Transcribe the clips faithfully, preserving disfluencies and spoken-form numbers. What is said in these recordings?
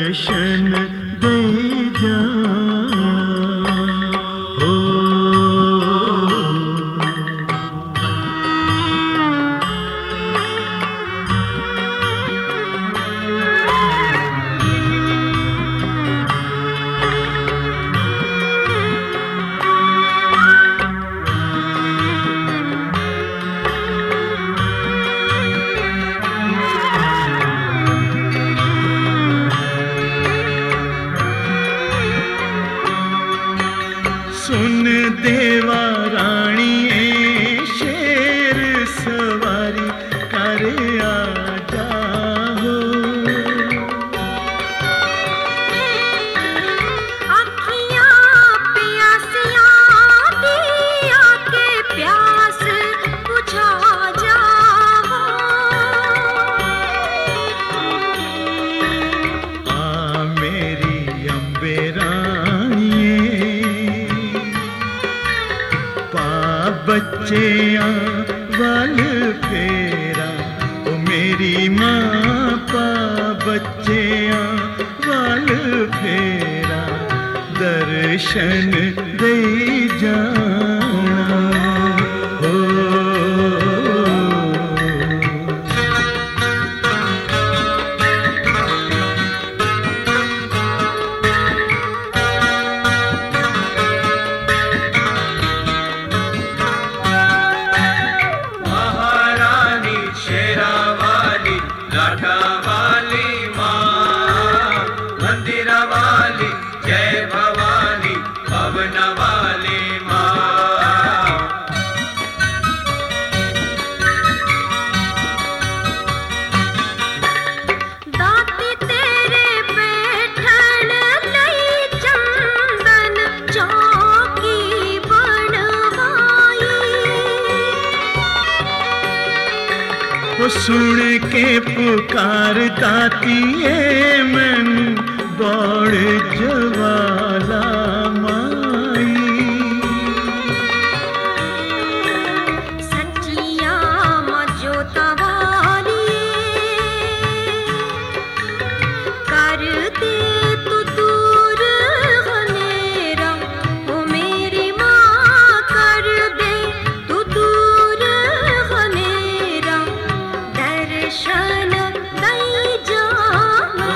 दर्शन दे जा हो। सुन देवा राणिए शेर सवारी कर आजा हो। अखियां प्यासियां दिया के प्यास बुझा जा हो। आ मेरी अम्बे राणिए बच्चियां वाल फेरा ओ मेरी माँ पा बच्चियां वाल फेरा दर्शन दे जाना हो। सुन के पुकार तातीए मैनू दौड़ जवाला माई। सच्चिया मजोता वाली कर दे तू दूर हनेरा ओ मेरी माँ कर दे तू दूर हनेरा दर्शन दई जाना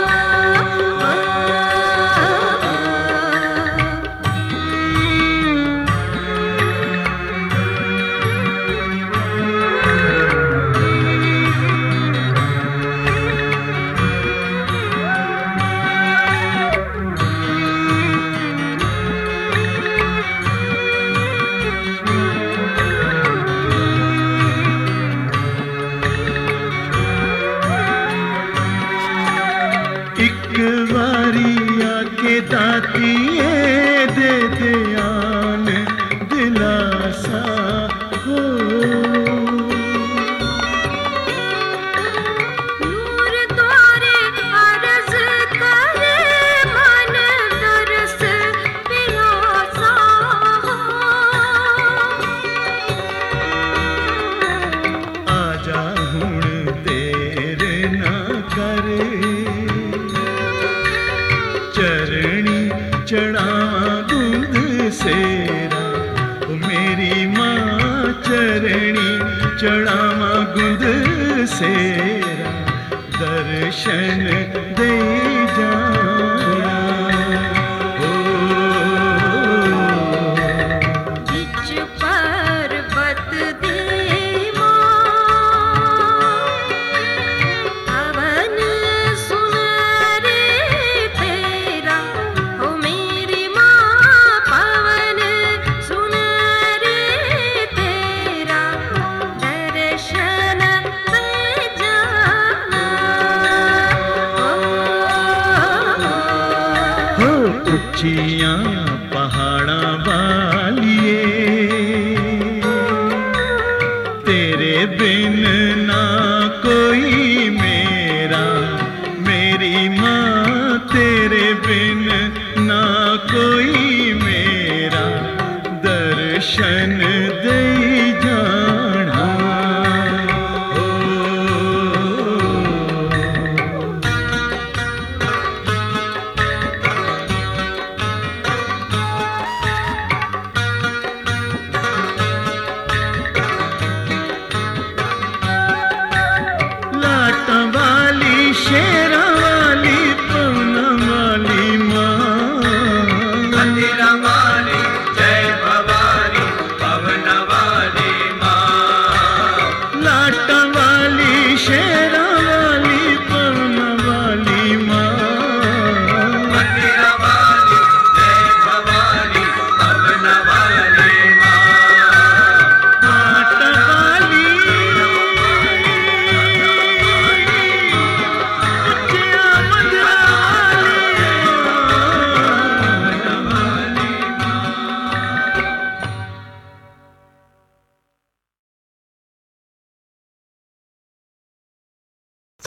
के दातिए दे ध्यान दिलासा हो। नूर द्वारे अर्ज करे मन दरस प्यासा हो। आजा हुण देर ना करे चरणी चढ़ावा दूध सेरा ओ मेरी माँ चरणी चढ़ावा दूध सेरा दर्शन दे जाना हो। बिच पर्वत दे माँ हवन सुनरे तेरा ओ मेरी माँ पवन सुनरे तेरा दर्शन दे जाना हो। उच्चियां पहाड़ा